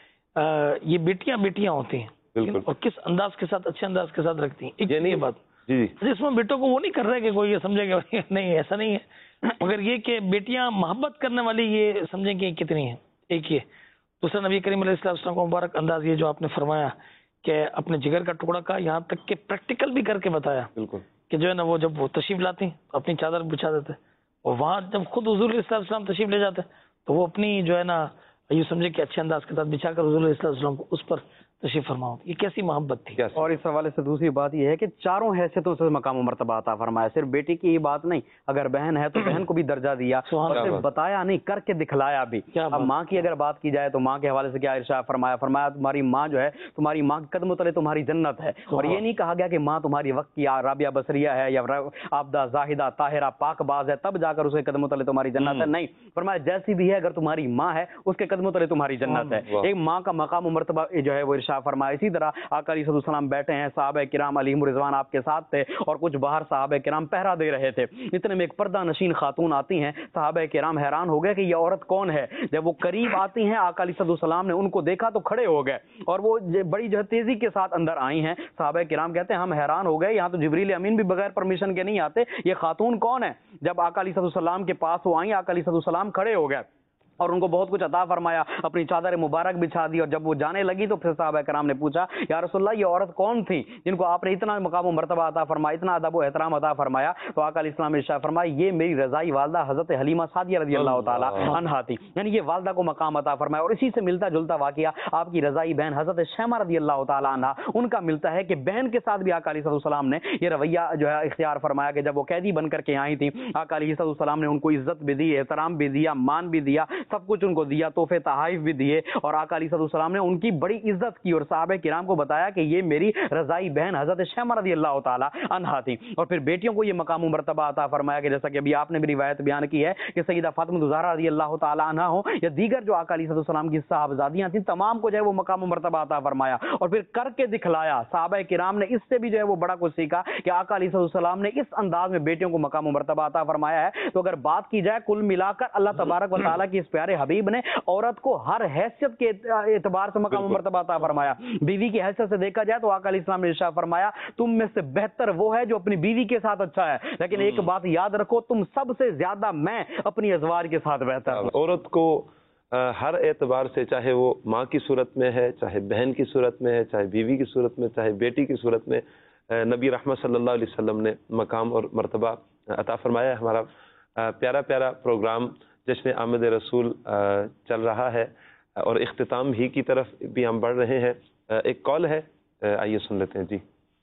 یہ بیٹیاں بیٹیاں ہوتی ہیں بالکل، اور کس انداز کے ساتھ، اچھے انداز کے ساتھ رکھتی ہیں۔ ایک یہ بات جی جس میں بیٹوں کو وہ نہیں کر رہے کہ کوئی یہ سمجھے کہ نہیں ایسا نہیں ہے، مگر یہ کہ بیٹیاں محبت کرنے والی یہ سمجھیں کہ کتنی ہیں۔ ایک یہ دوسرا نبی کریم علیہ السلام السلام کا مبارک انداز یہ جو آپ نے فرمایا کہ اپنے جگر کا ٹکڑا کا، یہاں تک کہ پریکٹیکل بھی کر کے بتایا بالکل کہ جو ہے نا وہ جب وہ تشریف لاتی تو اپنی چادر بچھا دیتے، اور وہاں جب خود حضور علیہ السلام السلام تشریف لے جاتے تو وہ اپنی جو ہے نا یہ سمجھے کہ اچھے انداز کے ساتھ بچھا کر حضور علیہ السلام السلام کو اس پر تشریف فرماؤ۔ یہ کیسی محبت تھی۔ اور اس حوالے سے دوسری بات یہ ہے کہ چاروں حیثیتوں سے مقام و مرتبہ عطا فرمایا، صرف بیٹی کی یہ بات نہیں، اگر بہن ہے تو بہن کو بھی درجہ دیا، اور صرف بتایا نہیں کر کے دکھلایا بھی۔ اب ماں کی اگر بات کی جائے تو ماں کے حوالے سے کیا ارشاد فرمایا؟ فرمایا تمہاری ماں جو ہے، تمہاری ماں کے قدموں تلے تمہاری جنت ہے، اور یہ نہیں کہا گیا کہ ماں تمہاری وقت کی رابعہ بصریہ ہے یا عابدہ زاہدہ طاہرہ پاک باز ہے تب جا کر اس کے قدموں تلے تمہاری جنت ہے، نہیں، فرمایا جیسی بھی ہے اگر تمہاری ماں ہے اس کے قدموں تلے تمہاری جنت ہے۔ ایک ماں کا مقام و مرتبہ جو ہے وہ ارشاد فرمایا۔ اسی طرح آقا علیہ السلام بیٹھے ہیں، صحابہ کرام علیہم رضوان آپ کے ساتھ تھے، اور کچھ باہر صحابہ کرام پہرا دے رہے تھے، اتنے میں ایک پردہ نشین خاتون آتی ہیں، صحابہ کرام حیران ہو گئے کہ یہ عورت کون ہے۔ جب وہ قریب آتی ہیں آقا علیہ السلام نے ان کو دیکھا تو کھڑے ہو گئے، اور وہ بڑی جو تیزی کے ساتھ اندر آئی ہیں۔ صحابہ کرام کہتے ہیں ہم حیران ہو گئے، یہاں تو جبریل امین بھی بغیر پرمیشن کے نہیں آتے، یہ خاتون کون ہے؟ جب آقا علیہ السلام کے پاس وہ آئیں، آقا علیہ السلام کھڑے ہو گئے اور ان کو بہت کچھ عطا فرمایا، اپنی چادر مبارک بچھا دی، اور جب وہ جانے لگی تو پھر صحابہ کرام نے پوچھا یا رسول اللہ یہ عورت کون تھی جن کو آپ نے اتنا مقام و مرتبہ عطا فرمایا، اتنا ادب و احترام عطا فرمایا؟ تو آقا علیہ السلام نے ارشاد فرمایا یہ میری رضائی والدہ حضرت حلیمہ سعدیہ رضی اللہ تعالی عنہا تھی، یعنی یہ والدہ کو مقام عطا فرمایا۔ اور اسی سے ملتا جلتا واقعہ آپ کی رضائی بہن حضرت شیمہ رضی اللہ تعالی عنہا ان کا ملتا ہے کہ بہن کے ساتھ بھی آقا علیہ السلام نے یہ رویہ جو ہے اختیار فرمایا کہ جب وہ قیدی بن کر کے آئی تھی آقا علیہ السلام نے ان کو عزت بھی دی، احترام بھی دیا، مان بھی دیا، سب کچھ ان کو دیا، تحفے تحائف بھی دیے، اور آقا علیہ السلام نے ان کی بڑی عزت کی، اور صحابہ کرام کو بتایا کہ یہ میری رضائی بہن حضرت شیمہ رضی اللہ تعالی عنہا تھی۔ اور پھر بیٹیوں کو یہ مقام و مرتبہ عطا فرمایا کہ جیسا کہ ابھی آپ نے بھی روایت بیان کی ہے کہ سیدہ فاطمہ الزہرا رضی اللہ تعالی عنہا ہو یا دیگر جو آقا علیہ السلام کی صاحبزادیاں تھیں، تمام کو جو ہے وہ مقام و مرتبہ عطا فرمایا، اور پھر کر کے دکھلایا۔ صحابہ کرام نے اس سے بھی جو ہے وہ بڑا کچھ سیکھا کہ آقا علیہ السلام نے اس انداز میں بیٹیوں کو مقام و مرتبہ عطا فرمایا ہے۔ تو اگر بات کی جائے کل ملا کر اللہ تبارک و تعالیٰ کی اس پیارے حبیب نے عورت کو ہر حیثیت کے اعتبار سے مقام و مرتبہ عطا فرمایا۔ بیوی کی حیثیت سے دیکھا جائے تو آقا علیہ السلام نے ارشاد فرمایا تم میں سے بہتر وہ ہے جو اپنی بیوی کے ساتھ اچھا ہے، لیکن ایک بات یاد رکھو تم سب سے زیادہ میں اپنی ازواج کے ساتھ بہتر ہوں۔ عورت کو ہر اعتبار سے، چاہے وہ ماں کی صورت میں ہے، چاہے بہن کی صورت میں ہے، چاہے بیوی کی صورت میں، چاہے بیٹی کی صورت میں، نبی رحمت صلی اللہ علیہ وسلم نے مقام اور مرتبہ عطا فرمایا ہے۔ ہمارا پیارا پیارا پروگرام جشن آمد رسول چل رہا ہے اور اختتام ہی کی طرف بھی ہم بڑھ رہے ہیں۔ ایک کال ہے، آئیے سن لیتے ہیں۔ جی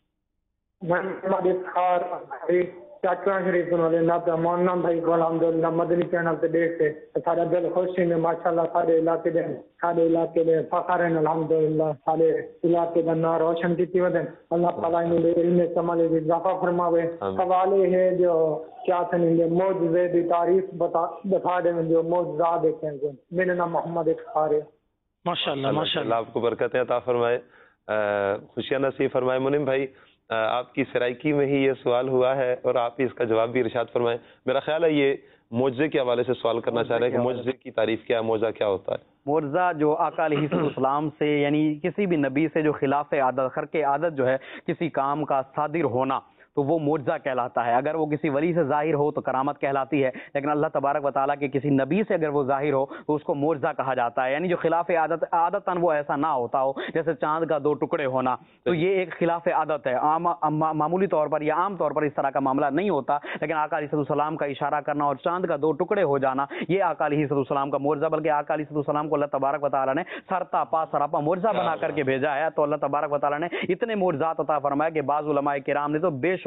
چاچا شریف والے ناب مولانا بھائی کو الحمدللہ مدنی چینل سے دیکھتے سارا دل خوشی میں ماشاءاللہ سارے علاقے دے سارے علاقے دے فخر ہیں الحمدللہ، سارے علاقے کا نام روشن کی ودن اللہ تعالیٰ نے علم کمال کی اضافہ فرماوے۔ سوالے ہے جو کیا تھے معجزے دی تعریف بتا دکھا دیں جو معجزات دیکھیں گے۔ میرا نام محمد اقتدار ہے۔ ماشاءاللہ ماشاءاللہ آپ کو برکتیں عطا فرمائے، خوشیاں نصیب فرمائے۔ منیم بھائی آپ کی سرائکی میں ہی یہ سوال ہوا ہے اور آپ اس کا جواب بھی ارشاد فرمائیں۔ میرا خیال ہے یہ معجزے کے حوالے سے سوال کرنا چاہ رہے ہیں کہ معجزے کی تعریف کیا، معجزہ کیا ہوتا ہے؟ معجزہ جو آقا علیہ السلام سے یعنی کسی بھی نبی سے جو خلاف عادت خرق عادت جو ہے کسی کام کا صادر ہونا تو وہ معجزہ کہلاتا ہے۔ اگر وہ کسی ولی سے ظاہر ہو تو کرامت کہلاتی ہے، لیکن اللہ تبارک و تعالیٰ کے کسی نبی سے اگر وہ ظاہر ہو تو اس کو معجزہ کہا جاتا ہے، یعنی جو خلاف عادت عادتاً وہ ایسا نہ ہوتا ہو، جیسے چاند کا دو ٹکڑے ہونا، تو یہ ایک خلاف عادت ہے، عام معمولی طور پر یا عام طور پر اس طرح کا معاملہ نہیں ہوتا، لیکن آقا علیہ السلام کا اشارہ کرنا اور چاند کا دو ٹکڑے ہو جانا یہ آقا علیہ السلام کا معجزہ، بلکہ آقا علیہ السلام کو اللہ تبارک و تعالیٰ نے سرتا پا سراپا معجزہ بنا کر کے بھیجا ہے۔ تو اللہ تبارک و تعالیٰ نے اتنے معجزات عطا فرمایا کہ بعض علماء کرام نے تو بے شمار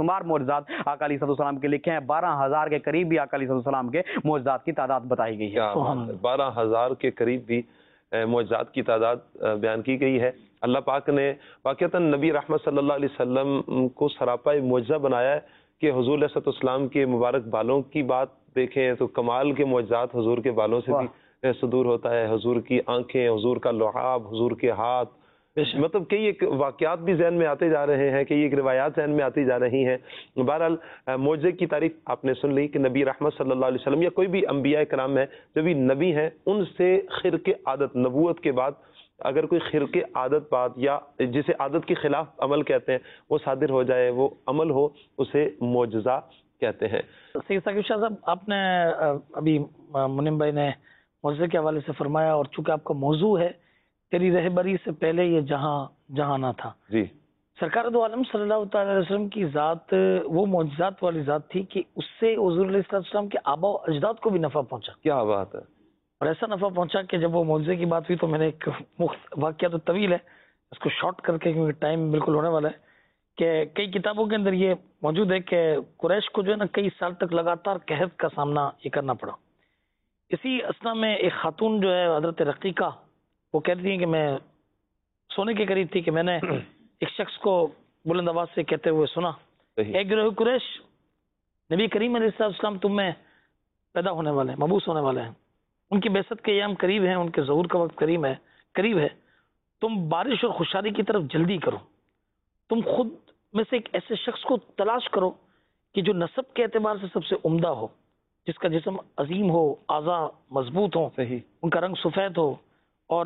شمار معجزات آقا علیہ السلام کے لکھے ہیں. بارہ ہزار کے قریب بھی آقا علیہ السلام کے معجزات کی تعداد بتائی گئی ہے. بارہ ہزار کے قریب بھی معجزات کی تعداد بیان کی گئی ہے. اللہ پاک نے واقعتاً نبی رحمت صلی اللہ علیہ وسلم کو سراپا معجزہ بنایا ہے کہ حضور علیہ السلام کے مبارک بالوں کی بات دیکھیں تو کمال کے معجزات حضور کے بالوں سے بھی صدور ہوتا ہے. حضور کی آنکھیں، حضور کا لعاب، حضور کے ہاتھ، مطلب کئی ایک واقعات بھی ذہن میں آتے جا رہے ہیں، کئی ایک روایات ذہن میں آتی جا رہی ہیں. بہرحال معجزے کی تعریف آپ نے سن لی کہ نبی رحمت صلی اللہ علیہ وسلم یا کوئی بھی انبیاء کرام ہے جو بھی نبی ہیں ان سے خرق عادت، نبوت کے بعد اگر کوئی خرق عادت بات یا جسے عادت کے خلاف عمل کہتے ہیں وہ صادر ہو جائے، وہ عمل ہو، اسے معجزہ کہتے ہیں. سید ثاقب شاہ صاحب، آپ نے ابھی منیم بھائی نے معجزے کے حوالے سے فرمایا، اور چونکہ آپ کا موضوع ہے تیری رہبری سے پہلے یہ جہاں جہاں نہ تھا. جی، سرکار دو عالم صلی اللہ تعالی علیہ وسلم کی ذات وہ معجزات والی ذات تھی کہ اس سے حضور علیہ السلام کے آبا و اجداد کو بھی نفع پہنچا. کیا بات ہے. اور ایسا نفع پہنچا کہ جب وہ معجزے کی بات ہوئی تو میں نے ایک واقعہ تو طویل ہے، اس کو شارٹ کر کے کیونکہ ٹائم بالکل ہونے والا ہے، کہ کئی کتابوں کے اندر یہ موجود ہے کہ قریش کو جو ہے نا کئی سال تک لگاتار قحط کا سامنا یہ کرنا پڑا. اسی اسنا میں ایک خاتون جو ہے حضرت رقیقہ، وہ کہتی ہیں کہ میں سونے کے قریب تھی کہ میں نے ایک شخص کو بلند آواز سے کہتے ہوئے سنا، اے گروہ قریش، نبی کریم علیہ السلام تم میں پیدا ہونے والے ہیں، مبعوث ہونے والے ہیں، ان کی بعثت کے ایام قریب ہیں، ان کے ظہور کا وقت قریب ہے قریب ہے تم بارش اور خوشحالی کی طرف جلدی کرو. تم خود میں سے ایک ایسے شخص کو تلاش کرو کہ جو نسب کے اعتبار سے سب سے عمدہ ہو، جس کا جسم عظیم ہو، اعضاء مضبوط ہوں، صحیح، ان کا رنگ سفید ہو اور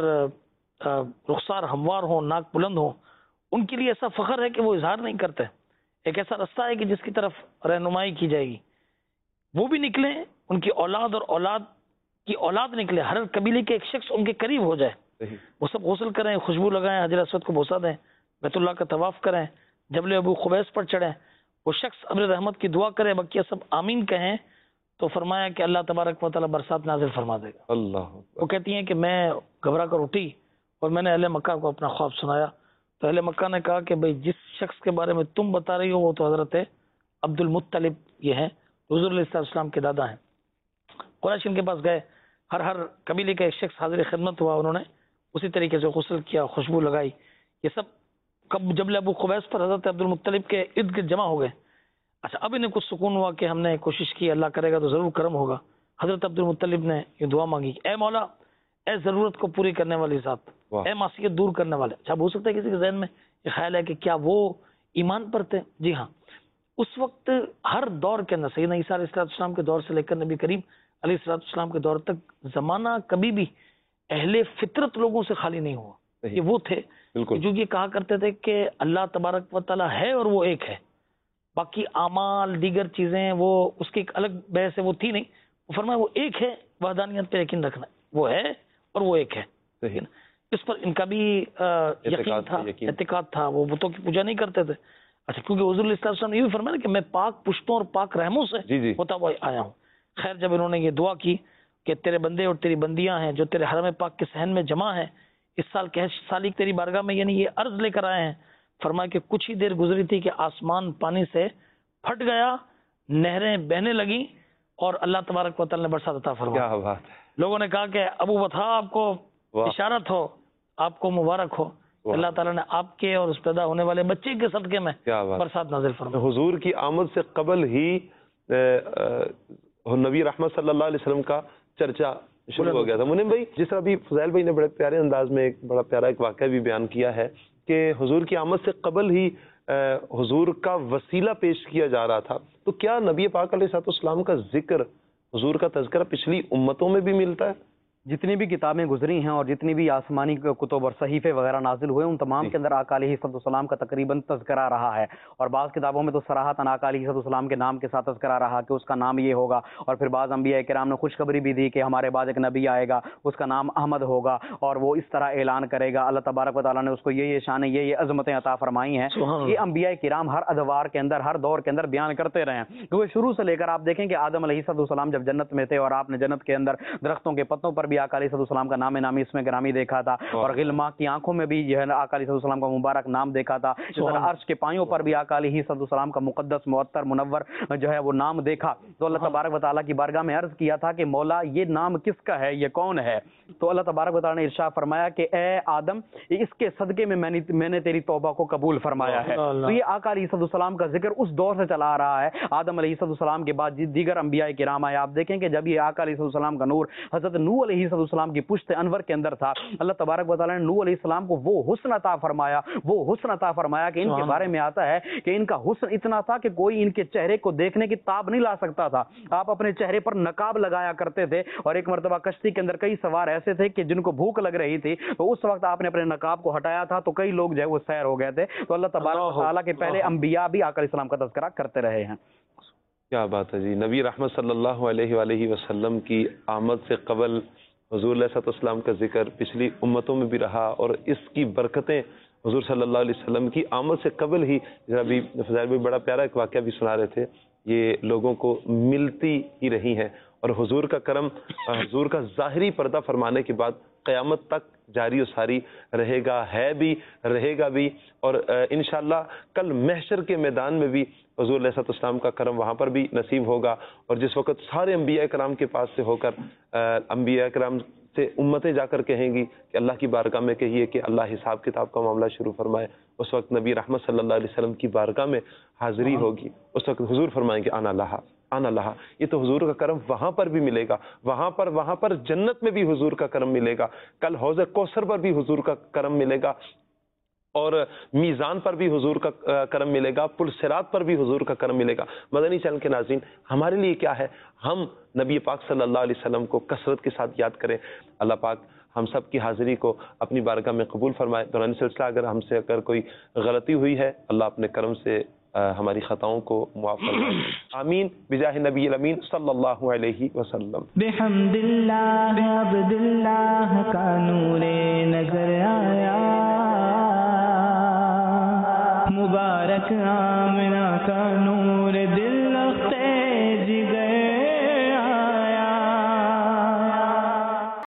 رخسار ہموار ہو، ناک بلند ہو. ان کے لیے ایسا فخر ہے کہ وہ اظہار نہیں کرتے. ایک ایسا رستہ ہے کہ جس کی طرف رہنمائی کی جائے گی. وہ بھی نکلیں، ان کی اولاد اور اولاد کی اولاد نکلے، ہر قبیلے کے ایک شخص ان کے قریب ہو جائے. صحیح. وہ سب غسل کریں، خوشبو لگائیں، حجر اسود کو بوسہ دیں، بیت اللہ کا طواف کریں، جبل ابو قبیس پر چڑھیں، وہ شخص ابر رحمت کی دعا کرے، بقیہ سب آمین کہیں تو فرمایا کہ اللہ تبارک و تعالیٰ برسات نازل فرما دے گا. اللہ. وہ کہتی ہیں کہ میں گھبرا کر اٹھی اور میں نے اہل مکہ کو اپنا خواب سنایا تو اہل مکہ نے کہا کہ بھئی جس شخص کے بارے میں تم بتا رہی ہو وہ تو حضرت عبد المطلب یہ ہیں، حضور علیہ السلام کے دادا ہیں. قریش ان کے پاس گئے، ہر ہر قبیلے کا ایک شخص حاضر خدمت ہوا، انہوں نے اسی طریقے سے غسل کیا، خوشبو لگائی. یہ سب کب جبل ابو قبیس پر حضرت عبد المطلب کے ارد گرد جمع ہو گئے. اچھا، اب انہیں کچھ سکون ہوا کہ ہم نے کوشش کی، اللہ کرے گا تو ضرور کرم ہوگا. حضرت عبد المطلب نے یہ دعا مانگی، اے مولا، اے ضرورت کو پوری کرنے والی ذات، اے معصیت دور کرنے والے. اچھا، ہو سکتا ہے کسی کے ذہن میں یہ خیال ہے کہ کیا وہ ایمان پر تھے؟ جی ہاں، اس وقت ہر دور کے اندر سیدنا عیسیٰ علیہ السلام کے دور سے لے کر نبی کریم علیہ السلام کے دور تک زمانہ کبھی بھی اہل فطرت لوگوں سے خالی نہیں ہوا. یہ وہ تھے جو یہ کہا کرتے تھے کہ اللہ تبارک و تعالیٰ ہے اور وہ ایک ہے، باقی اعمال دیگر چیزیں وہ اس کی ایک الگ بحث ہے، وہ تھی نہیں. وہ فرمایا وہ ایک ہے، وحدانیت پہ یقین رکھنا، وہ ہے اور وہ ایک ہے. اس پر ان کا بھی یقین تھا، اعتقاد تھا، وہ بتوں کی پوجا نہیں کرتے تھے. اچھا، کیونکہ حضور علیہ السلام نے یہ بھی فرمایا کہ میں پاک پشتوں اور پاک رحموں سے ہوتا ہوا آیا ہوں. خیر، جب انہوں نے یہ دعا کی کہ تیرے بندے اور تیری بندیاں ہیں جو تیرے حرم پاک کے صحن میں جمع ہیں، اس سال کہش سالی تیری بارگاہ میں یعنی یہ عرض لے کر آئے ہیں، فرمایا کہ کچھ ہی دیر گزری تھی کہ آسمان پانی سے پھٹ گیا، نہریں بہنے لگیں اور اللہ تبارک و تعالی نے برسات عطا فرمایا. کیا بات ہے. لوگوں نے کہا کہ ابو بطھا آپ کو اشارت ہو، آپ کو مبارک ہو، اللہ تعالیٰ نے آپ کے اور اس پیدا ہونے والے بچے کے صدقے میں برسات نازل فرمائی. حضور کی آمد سے قبل ہی نبی رحمت صلی اللہ علیہ وسلم کا چرچا شروع ہو گیا تھا. منیم بھائی، جس طرح ابھی فضیل بھائی نے بڑے پیارے انداز میں ایک بڑا پیارا ایک واقعہ بھی بیان کیا ہے کہ حضور کی آمد سے قبل ہی حضور کا وسیلہ پیش کیا جا رہا تھا، تو کیا نبی پاک علیہ السلام کا ذکر، حضور کا تذکرہ پچھلی امتوں میں بھی ملتا ہے؟ جتنی بھی کتابیں گزری ہیں اور جتنی بھی آسمانی کتب اور صحیفے وغیرہ نازل ہوئے ان تمام کے اندر آقا علیہ السلام کا تقریباً تذکرہ رہا ہے، اور بعض کتابوں میں تو صراحتاً آقا علیہ السلام کے نام کے ساتھ تذکرہ رہا کہ اس کا نام یہ ہوگا، اور پھر بعض انبیاء کرام نے خوشخبری بھی دی کہ ہمارے بعد ایک نبی آئے گا، اس کا نام احمد ہوگا اور وہ اس طرح اعلان کرے گا. اللہ تبارک و تعالیٰ نے اس کو یہ یہ شانیں، یہ یہ عظمتیں عطا فرمائی ہیں. یہ انبیاء کرام ہر ادوار کے اندر، ہر دور کے اندر بیان کرتے رہے ہیں. کیونکہ شروع سے لے کر آپ دیکھیں کہ آدم علیہ السلام جب جنت میں تھے اور آپ نے جنت کے اندر درختوں کے پتوں پر بھی بھی آقا علیہ السلام کا نام نامی اس میں گرامی دیکھا تھا، اور غلما کی آنکھوں میں بھی جو ہے آقا علیہ السلام کا مبارک نام دیکھا تھا، اس طرح عرش کے پایوں پر بھی آقا علیہ السلام کا مقدس معطر منور جو ہے وہ نام دیکھا۔ تو اللہ تبارک و تعالیٰ کی بارگاہ میں عرض کیا تھا کہ مولا یہ نام کس کا ہے، یہ کون ہے؟ تو اللہ تبارک و تعالیٰ نے ارشاد فرمایا کہ اے آدم اس کے صدقے میں میں نے میں نے تیری توبہ کو قبول فرمایا ہے۔ تو یہ آقا علیہ السلام کا ذکر اس دور سے چلا آ رہا ہے، آدم علیہ السلام کے بعد دیگر انبیاء کرام آئے۔ آپ دیکھیں کہ جب یہ آقا علیہ السلام کا نور حضرت نوح علیہ السلام کی پشت انور کے اندر تھا، اللہ تبارک و تعالیٰ نے نوح علیہ السلام کو وہ حسن عطا فرمایا، وہ حسن عطا فرمایا کہ ان کے بارے میں آتا ہے کہ ان کا حسن اتنا تھا کہ کوئی ان کے چہرے کو دیکھنے کی تاب نہیں لا سکتا تھا۔ آپ اپنے چہرے پر نقاب لگایا کرتے تھے، اور ایک مرتبہ کشتی کے اندر کئی سوار ایسے تھے کہ جن کو بھوک لگ رہی تھی، تو اس وقت آپ نے اپنے نقاب کو ہٹایا تھا تو کئی لوگ جو ہے وہ سیر ہو گئے تھے۔ تو اللہ تبارک و تعالیٰ کے پہلے انبیاء بھی آقا علیہ السلام کا تذکرہ کرتے رہے ہیں۔ کیا بات ہے جی، نبی رحمت صلی اللہ علیہ وآلہ وسلم کی آمد سے قبل حضور علیہ السلام کا ذکر پچھلی امتوں میں بھی رہا، اور اس کی برکتیں حضور صلی اللہ علیہ وسلم کی آمد سے قبل ہی، ابھی فضائل بھی بڑا پیارا ایک واقعہ بھی سنا رہے تھے، یہ لوگوں کو ملتی ہی رہی ہیں، اور حضور کا کرم، حضور کا ظاہری پردہ فرمانے کے بعد قیامت تک جاری و ساری رہے گا، ہے بھی، رہے گا بھی، اور انشاءاللہ کل محشر کے میدان میں بھی حضور علیہ السلام کا کرم وہاں پر بھی نصیب ہوگا، اور جس وقت سارے انبیاء کرام کے پاس سے ہو کر انبیاء کرام سے امتیں جا کر کہیں گی کہ اللہ کی بارگاہ میں کہیے کہ اللہ حساب کتاب کا معاملہ شروع فرمائے، اس وقت نبی رحمت صلی اللہ علیہ وسلم کی بارگاہ میں حاضری ہوگی، اس وقت حضور فرمائیں گے آنا لہا آنا لہا۔ یہ تو حضور کا کرم وہاں پر بھی ملے گا، وہاں پر وہاں پر جنت میں بھی حضور کا کرم ملے گا، کل حوض کوثر پر بھی حضور کا کرم ملے گا، اور میزان پر بھی حضور کا کرم ملے گا، پل صراط پر بھی حضور کا کرم ملے گا۔ مدنی چینل کے ناظرین، ہمارے لیے کیا ہے، ہم نبی پاک صلی اللہ علیہ وسلم کو کثرت کے ساتھ یاد کریں۔ اللہ پاک ہم سب کی حاضری کو اپنی بارگاہ میں قبول فرمائے۔ دوران سلسلہ اگر ہم سے اگر کوئی غلطی ہوئی ہے، اللہ اپنے کرم سے ہماری خطاؤں کو معاف فرمائے، آمین بجاہ نبی الامین صلی اللہ علیہ وسلم۔ بحمد اللہ عبد اللہ کا